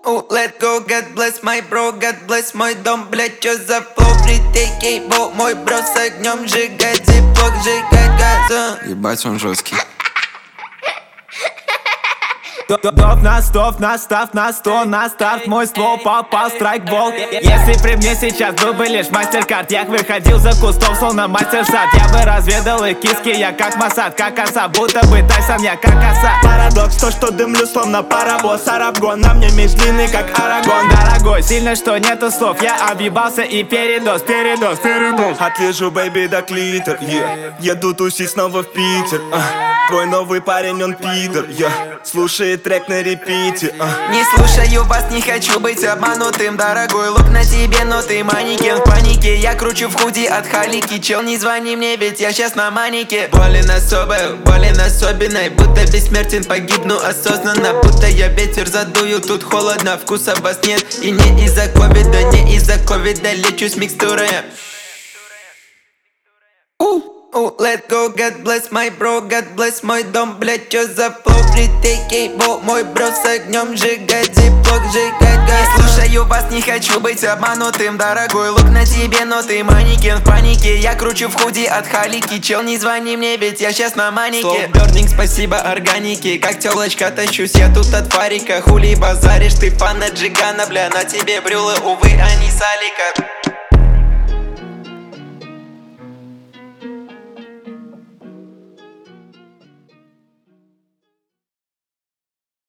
Let go, God bless my bro, God bless мой дом, блять, чё за флоу, фритейкей, бо, мой бро с огнем сжигать, зиплок, сжигать газом. Ебать, он жесткий. Стов на став на 100 на старт. Мой ствол попал страйкбол. Если при мне сейчас был бы лишь мастер-карт, я выходил за кустов, словно мастер-сад. Я бы разведал их киски, я как Масад, как оса, будто бы Тайсон, я как оса. Парадокс, то, что дымлю, словно паровоз. Арабгон, на мне меч длинный, как Арагон. Дорогой, сильно, что нету слов. Я объебался и передоз. Отлежу, бэйби, до клитер, еду тусить снова в Питер. Твой новый парень, он пидор, слушает трек на репите. Не слушаю вас, не хочу быть обманутым. Дорогой лук на тебе, но ты манекен в панике. Я кручу в худи от халики. Чел, не звони мне, ведь я сейчас на манике. Болен особенной, будто бессмертен, погибну осознанно. Будто я ветер задую, тут холодно, вкуса вас нет. И не из-за ковида, не из-за ковида, лечу с микстурой. Let go, God bless my bro, God bless мой дом, блять, чё за флоу, фритейкей, бо, мой бро с огнем сжигать, зиплок, сжигать газ. Не слушаю вас, не хочу быть обманутым. Дорогой лук на тебе, но ты манекен в панике. Я кручу в худи от халики. Чел, не звони мне, ведь я сейчас на манике. Slow burning, спасибо органике. Как телочка тащусь я тут от фарика. Хули базаришь, ты фан от Джигана, бля, на тебе брюлы, увы, они салика.